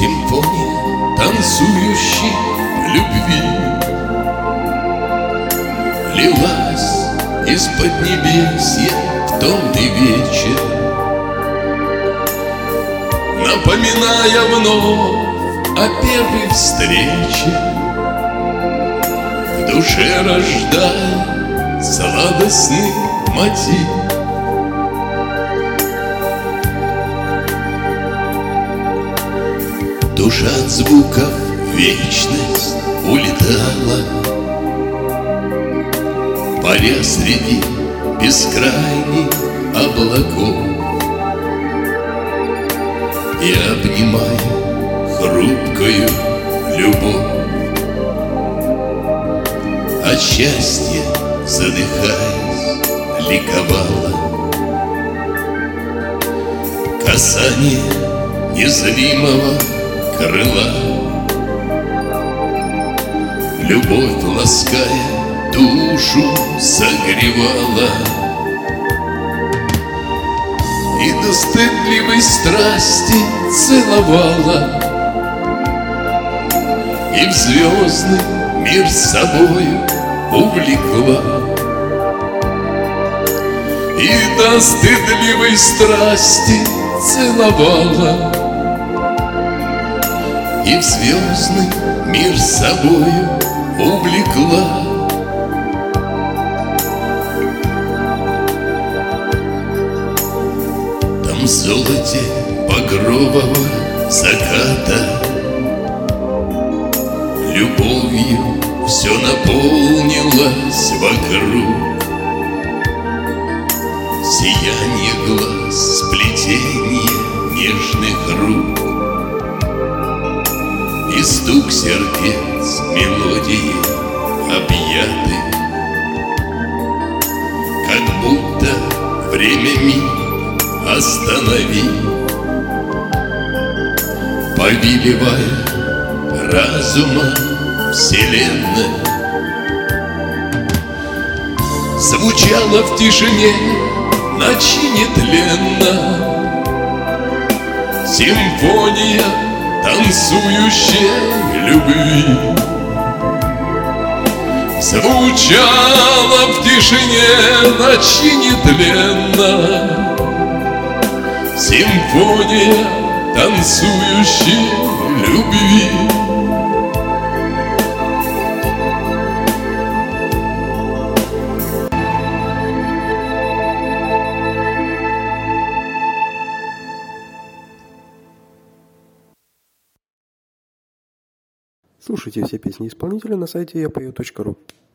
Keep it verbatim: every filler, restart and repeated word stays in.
Симфония танцующей любви лилась из-под небесья в томный вечер, напоминая вновь о первой встрече, в душе рождая сладостный мотив. Душа от звуков в вечность улетала, паря среди бескрайних облаков, и обнимая хрупкую любовь, от счастья задыхаясь ликовала. Касание незримого крыла, любовь, лаская, душу согревала, и до стыдливой страсти целовала, и в звездный мир с собою увлекла, и до стыдливой страсти целовала, и в звездный мир с собою увлекла. Там в золоте багрового заката любовью все наполнилось вокруг. Сияние глаз, сплетение нежных рук, и стук сердец мелодии объяты, как будто время миг останови, повелевая разумом вселенной. Звучала в тишине ночи нетленно симфония танцующей любви. Звучала в тишине ночи нетленно симфония танцующей любви. Слушайте все песни исполнителя на сайте я пою точка ру.